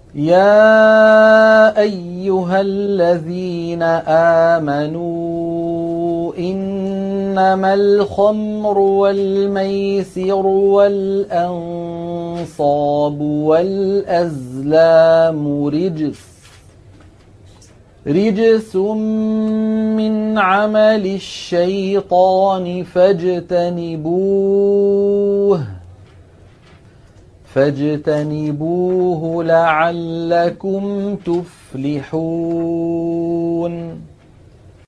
يا أيها الذين آمنوا إنما الخمر والميسر والأنصاب والأزلام رجس من عمل الشيطان فاجتنبوه لعلكم تفلحون.